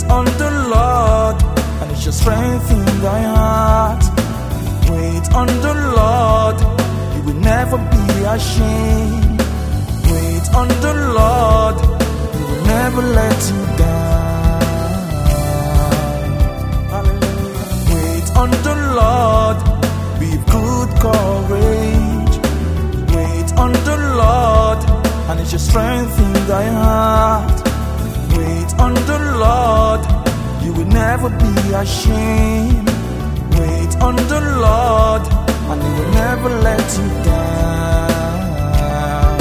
on the Lord, and it shall strengthen thy heart. Wait on the Lord, you will never be ashamed. Wait on the Lord, he will never let you down. Hallelujah. Wait on the Lord, be of good courage. Wait on the Lord, and it shall strengthen thy heart. Wait on the Lord, you will never be ashamed. Wait on the Lord, and he will never let you down.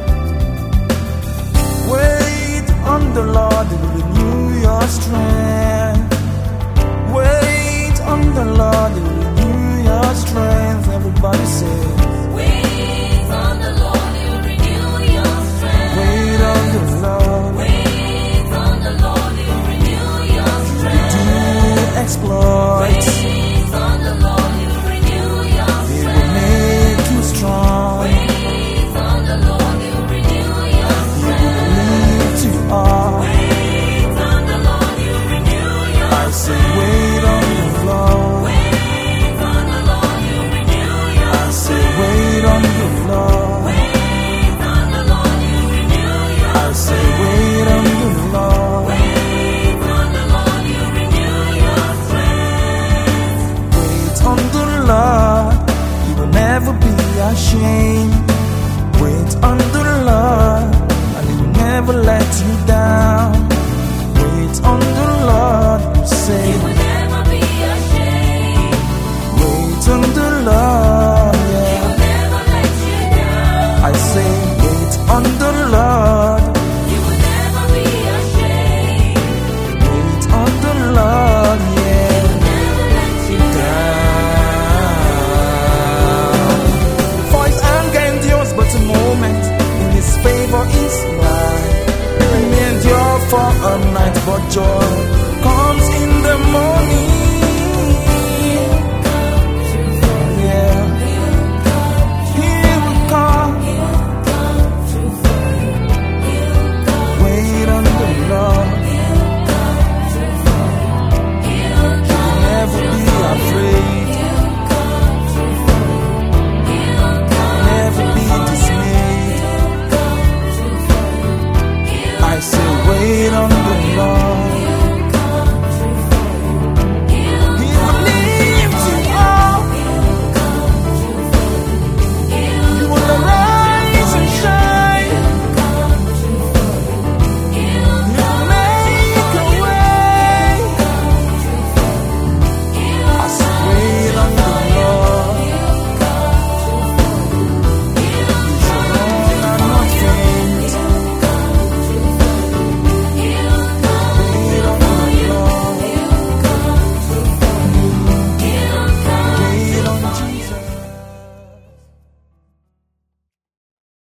Wait on the Lord, he will renew your strength. Wait on the Lord, he will renew your strength. Everybody say, Wait on the Lord, he will renew your strength. wait on the Lord. Wait on the Lord, he will renew your strength. Do exploits. Wait on the Lord, he will renew your He strength. will make you strong. Wait on the Lord, he will renew your He will strength. lift you up. Wait on the Lord, he will renew your I say, strength. wait on the Lord. Wait on the Lord, he will renew your I say, strength. wait on the Lord. Wait on the Lord, he will renew your I say, wait on the Lord. Wait on the Lord, he will renew your strength. Wait on the Lord. He will never be ashamed. Wait on the Lord, and he will never let you down. Wait on the Lord. Say, He will never be ashamed. wait on the Lord. He Yeah. will never let you down. I say, wait on the Lord. He will never be ashamed. Wait on the Lord. Yeah. Never let you Down. For his anger endures but a moment, in his favor is life. It may endure for a night, but joy